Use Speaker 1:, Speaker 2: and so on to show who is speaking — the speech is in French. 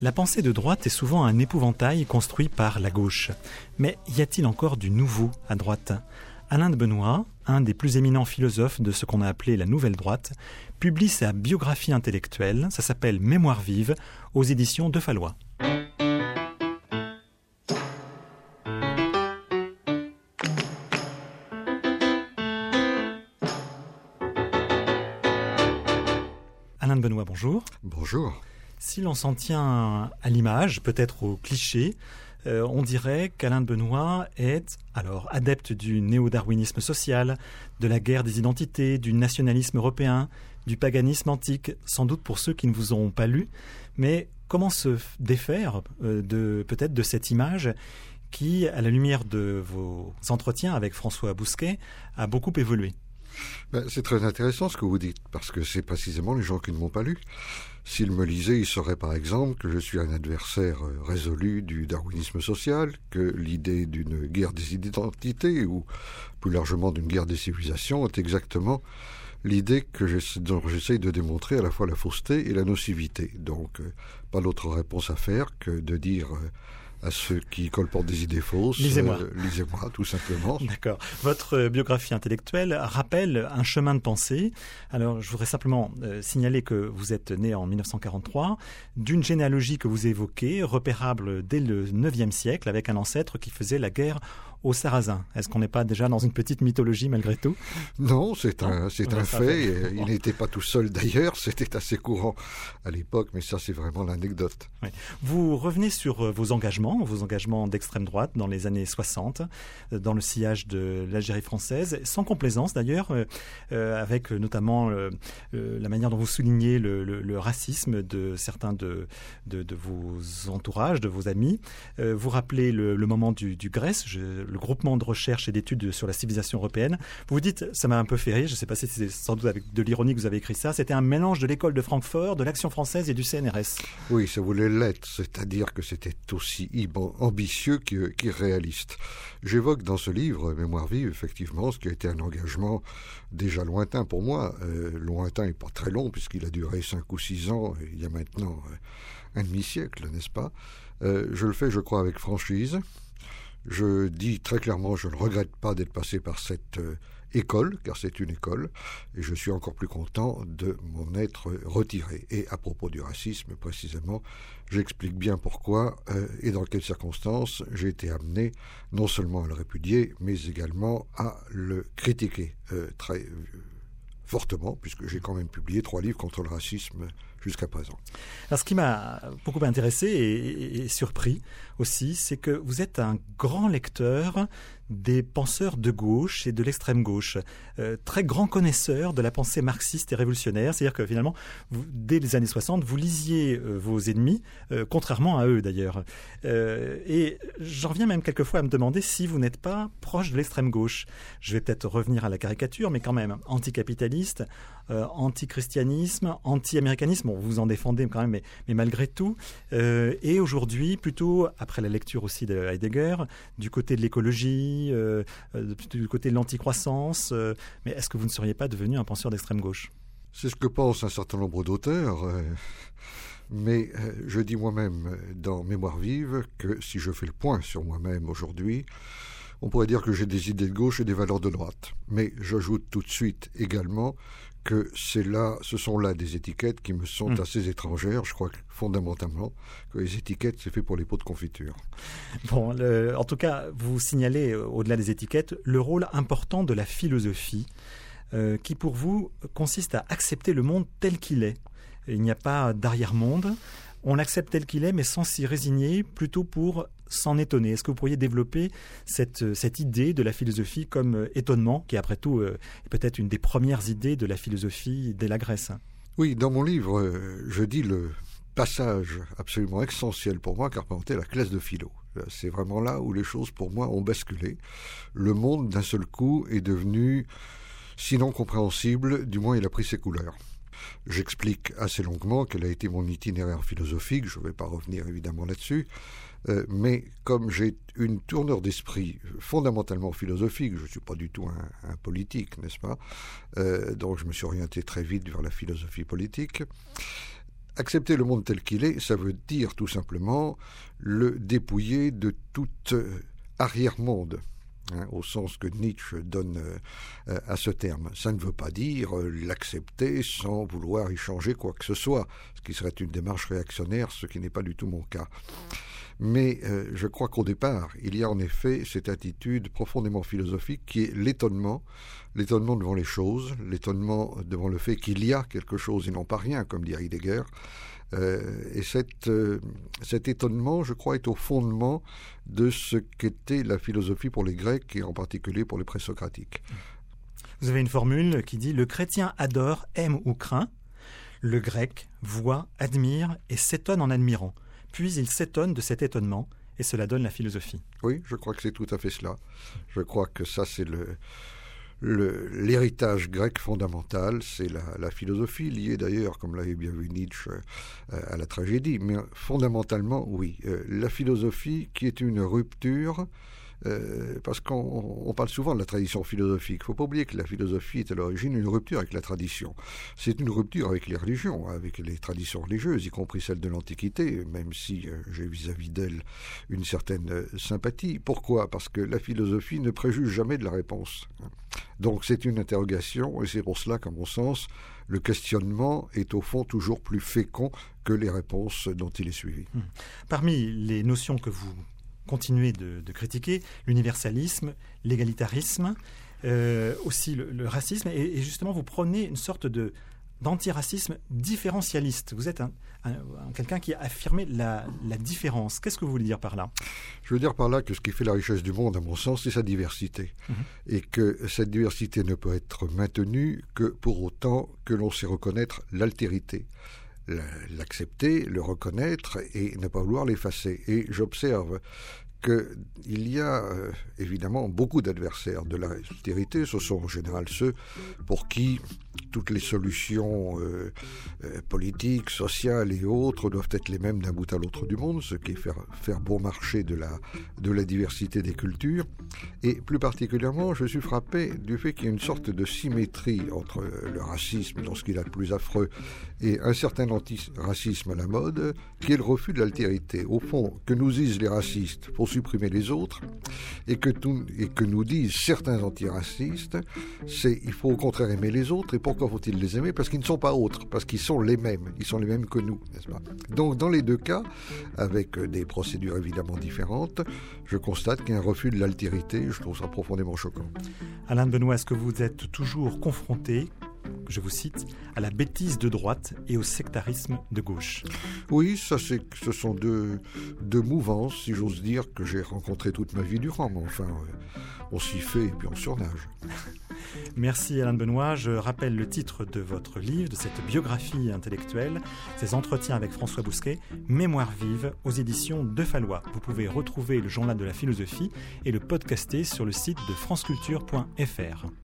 Speaker 1: La pensée de droite est souvent un épouvantail construit par la gauche. Mais y a-t-il encore du nouveau à droite ? Alain de Benoist, un des plus éminents philosophes de ce qu'on a appelé la nouvelle droite, publie sa biographie intellectuelle, ça s'appelle Mémoire vive, aux éditions de Fallois. Alain de Benoist, bonjour.
Speaker 2: Bonjour.
Speaker 1: Si l'on s'en tient à l'image, peut-être au cliché, on dirait qu'Alain de Benoist est adepte du néo-darwinisme social, de la guerre des identités, du nationalisme européen, du paganisme antique, sans doute pour ceux qui ne vous auront pas lu. Mais comment se défaire peut-être de cette image qui, à la lumière de vos entretiens avec François Bousquet, a beaucoup évolué ?
Speaker 2: C'est très intéressant ce que vous dites, parce que c'est précisément les gens qui ne m'ont pas lu. S'ils me lisaient, ils sauraient par exemple que je suis un adversaire résolu du darwinisme social, que l'idée d'une guerre des identités, ou plus largement d'une guerre des civilisations, est exactement l'idée dont j'essaye de démontrer à la fois la fausseté et la nocivité. Donc, pas d'autre réponse à faire que de dire à ceux qui colportent des idées fausses.
Speaker 1: Lisez-moi.
Speaker 2: Lisez-moi, tout simplement.
Speaker 1: D'accord. Votre biographie intellectuelle rappelle un chemin de pensée. Alors, je voudrais simplement signaler que vous êtes né en 1943, d'une généalogie que vous évoquez, repérable dès le IXe siècle, avec un ancêtre qui faisait la guerre aux Sarrasins. Est-ce qu'on n'est pas déjà dans une petite mythologie malgré tout ?
Speaker 2: Non, c'est un fait. Il n'était pas tout seul d'ailleurs, c'était assez courant à l'époque, mais ça c'est vraiment l'anecdote.
Speaker 1: Oui. Vous revenez sur vos engagements d'extrême droite dans les années 60, dans le sillage de l'Algérie française, sans complaisance d'ailleurs, avec notamment la manière dont vous soulignez le racisme de certains de vos entourages, de vos amis. Vous rappelez le moment du Grèce, le groupement de recherche et d'études sur la civilisation européenne. Vous vous dites, ça m'a un peu fait rire, je ne sais pas si c'est sans doute avec de l'ironie que vous avez écrit ça, c'était un mélange de l'école de Francfort, de l'Action française et du CNRS.
Speaker 2: Oui, ça voulait l'être, c'est-à-dire que c'était aussi ambitieux qu'irréaliste. J'évoque dans ce livre, Mémoire vive, effectivement, ce qui a été un engagement déjà lointain pour moi. Lointain et pas très long, puisqu'il a duré 5 ou 6 ans, il y a maintenant un demi-siècle, n'est-ce pas ? Je le fais, je crois, avec franchise. Je dis très clairement, je ne regrette pas d'être passé par cette école, car c'est une école, et je suis encore plus content de m'en être retiré. Et à propos du racisme, précisément, j'explique bien pourquoi et dans quelles circonstances j'ai été amené non seulement à le répudier, mais également à le critiquer très fortement, puisque j'ai quand même publié 3 livres contre le racisme jusqu'à présent.
Speaker 1: Alors, ce qui m'a beaucoup intéressé et surpris aussi, c'est que vous êtes un grand lecteur des penseurs de gauche et de l'extrême gauche, très grand connaisseur de la pensée marxiste et révolutionnaire, c'est-à-dire que finalement, dès les années 60, vous lisiez vos ennemis, contrairement à eux d'ailleurs. Et j'en reviens même quelquefois à me demander si vous n'êtes pas proche de l'extrême gauche. Je vais peut-être revenir à la caricature, mais quand même, anticapitaliste, anti-christianisme, anti-américanisme, bon, vous en défendez quand même, mais malgré tout. Et aujourd'hui, plutôt, après la lecture aussi de Heidegger, du côté de l'écologie, du côté de l'anticroissance, mais est-ce que vous ne seriez pas devenu un penseur d'extrême gauche ?
Speaker 2: C'est ce que pensent un certain nombre d'auteurs, mais je dis moi-même dans Mémoire vive que si je fais le point sur moi-même aujourd'hui, on pourrait dire que j'ai des idées de gauche et des valeurs de droite. Mais j'ajoute tout de suite également que ce sont là des étiquettes qui me sont assez étrangères. Je crois que fondamentalement que les étiquettes, c'est fait pour les pots de confiture.
Speaker 1: Bon, en tout cas, vous signalez, au-delà des étiquettes, le rôle important de la philosophie, qui pour vous consiste à accepter le monde tel qu'il est. Il n'y a pas d'arrière-monde. On l'accepte tel qu'il est, mais sans s'y résigner, plutôt pour s'en étonner. Est-ce que vous pourriez développer cette idée de la philosophie comme étonnement, qui après tout est peut-être une des premières idées de la philosophie dès la Grèce ?
Speaker 2: Oui, dans mon livre, je dis le passage absolument essentiel pour moi qu'a représenté la classe de philo. C'est vraiment là où les choses pour moi ont basculé. Le monde d'un seul coup est devenu, sinon compréhensible, du moins il a pris ses couleurs. J'explique assez longuement quel a été mon itinéraire philosophique, je ne vais pas revenir évidemment là-dessus, mais comme j'ai une tournure d'esprit fondamentalement philosophique, je ne suis pas du tout un politique, n'est-ce pas ? Donc je me suis orienté très vite vers la philosophie politique. accepter le monde tel qu'il est, ça veut dire tout simplement le dépouiller de tout arrière-monde, au sens que Nietzsche donne à ce terme. Ça ne veut pas dire l'accepter sans vouloir y changer quoi que ce soit, ce qui serait une démarche réactionnaire, ce qui n'est pas du tout mon cas. Mais je crois qu'au départ, il y a en effet cette attitude profondément philosophique qui est l'étonnement devant les choses, l'étonnement devant le fait qu'il y a quelque chose et non pas rien, comme dit Heidegger. Et cet étonnement, je crois, est au fondement de ce qu'était la philosophie pour les Grecs et en particulier pour les présocratiques.
Speaker 1: Vous avez une formule qui dit « Le chrétien adore, aime ou craint. Le grec voit, admire et s'étonne en admirant. Puis il s'étonne de cet étonnement et cela donne la philosophie. »
Speaker 2: Oui, je crois que c'est tout à fait cela. Je crois que ça, c'est l'héritage grec fondamental, c'est la philosophie, liée d'ailleurs, comme l'avait bien vu Nietzsche, à la tragédie. Mais fondamentalement, oui, la philosophie qui est une rupture, parce qu'on parle souvent de la tradition philosophique. Il ne faut pas oublier que la philosophie est à l'origine une rupture avec la tradition. C'est une rupture avec les religions, avec les traditions religieuses, y compris celles de l'Antiquité, même si j'ai vis-à-vis d'elle une certaine sympathie. Pourquoi ? Parce que la philosophie ne préjuge jamais de la réponse. Donc c'est une interrogation, et c'est pour cela qu'à mon sens, le questionnement est au fond toujours plus fécond que les réponses dont il est suivi.
Speaker 1: Parmi les notions que vous continuez de critiquer, l'universalisme, l'égalitarisme, aussi le racisme, et justement vous prenez une sorte d'antiracisme différentialiste. Vous êtes quelqu'un qui a affirmé la différence. Qu'est-ce que vous voulez dire par là ?
Speaker 2: Je veux dire par là que ce qui fait la richesse du monde, à mon sens, c'est sa diversité. Et que cette diversité ne peut être maintenue que pour autant que l'on sait reconnaître l'altérité. L'accepter, le reconnaître et ne pas vouloir l'effacer. Et j'observe qu'il y a évidemment beaucoup d'adversaires de l'altérité. Ce sont en général ceux pour qui toutes les solutions politiques, sociales et autres doivent être les mêmes d'un bout à l'autre du monde, ce qui est faire bon marché de la diversité des cultures. Et plus particulièrement, je suis frappé du fait qu'il y a une sorte de symétrie entre le racisme, dans ce qu'il a de plus affreux, et un certain antiracisme à la mode, qui est le refus de l'altérité. Au fond, que nous disent les racistes pour supprimer les autres, et que nous disent certains antiracistes, c'est il faut au contraire aimer les autres. Et pourquoi faut-il les aimer ? Parce qu'ils ne sont pas autres, parce qu'ils sont les mêmes que nous, n'est-ce pas ? Donc dans les deux cas, avec des procédures évidemment différentes, je constate qu'il y a un refus de l'altérité. Je trouve ça profondément choquant.
Speaker 1: Alain de Benoist, est-ce que vous êtes toujours confronté, je vous cite, à la bêtise de droite et au sectarisme de gauche ?
Speaker 2: Oui, ce sont deux mouvances, si j'ose dire, que j'ai rencontrées toute ma vie durant. Mais enfin, on s'y fait et puis on surnage.
Speaker 1: Merci Alain de Benoist. Je rappelle le titre de votre livre, de cette biographie intellectuelle, ces entretiens avec François Bousquet, Mémoire vive, aux éditions de Fallois. Vous pouvez retrouver le journal de la philosophie et le podcaster sur le site de franceculture.fr.